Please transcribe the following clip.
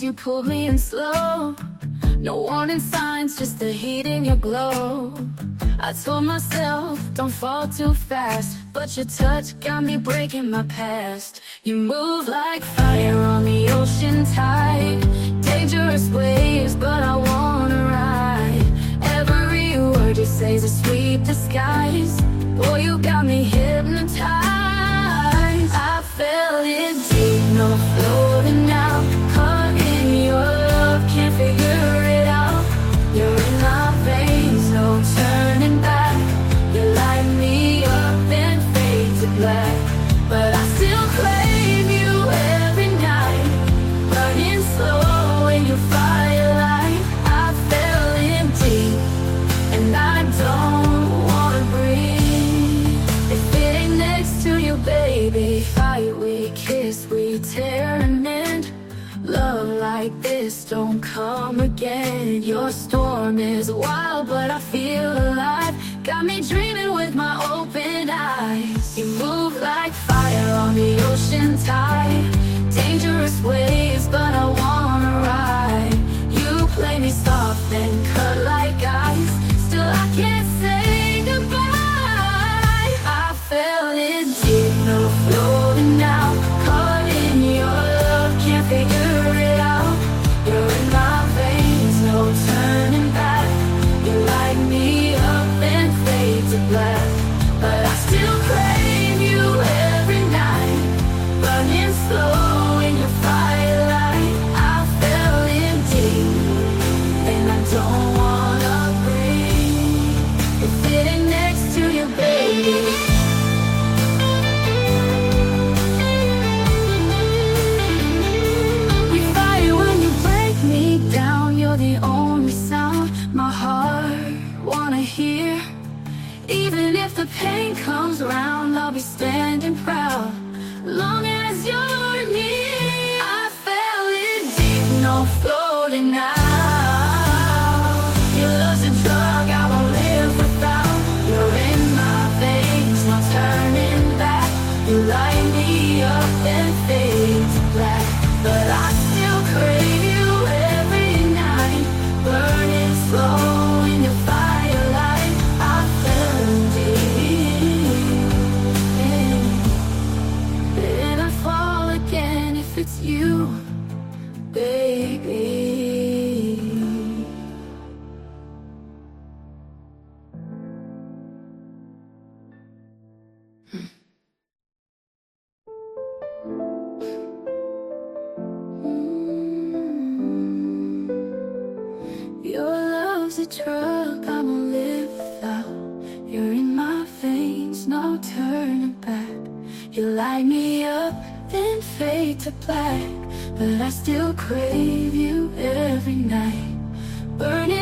you pulled me in slow. No warning signs, just the heat in your glow. I told myself, don't fall too fast, but your touch got me breaking my past. You move like fire on the ocean tide. Dangerous waves, but I wanna ride. Every word you say's a sweep the skies. Boy, you got me hypnotized. I fell in deep, no floating now. Caught in your love, can't figure it out. You're in my veins, no turning back. You light me up and fade to black, but I still crave you every night. Burning slow in your firelight. I fell in deep, and I don't wanna breathe if it ain't next to you, baby. Fight, we kiss, we tear and mend. Love like this don't come again. Your storm is wild, but I feel alive. Got me dreaming with my open eyes. You move like fire on the ocean tide. Dangerous waves, but I wanna ride. You play me soft and cut like ice. Still I can't say goodbye. I fell in deep, no floating now. Caught in your love, can't figure it out. You're in my veins, no turning back. You light me up and fade to black, but I still crave you every night. Burning slow in your firelight. I fell in deep, and I don't wanna breathe if it ain't next to you, baby. We fight when you break me down. You're the only sound my heart wanna hear. Even if the pain comes around, I'll be standing proud, long as you're near. I fell in deep, no floating out. Your love's a drug I won't live without. You're in my veins, no turning back. You light me up and fade to black, but I still crave you every night. Burning slow in your firelight. I fell deep, and I fall again if it's you, baby. Your love's a drug I won't live without. You're in my veins, no turning back. You light me up, then fade to black, but I still crave you every night. Burning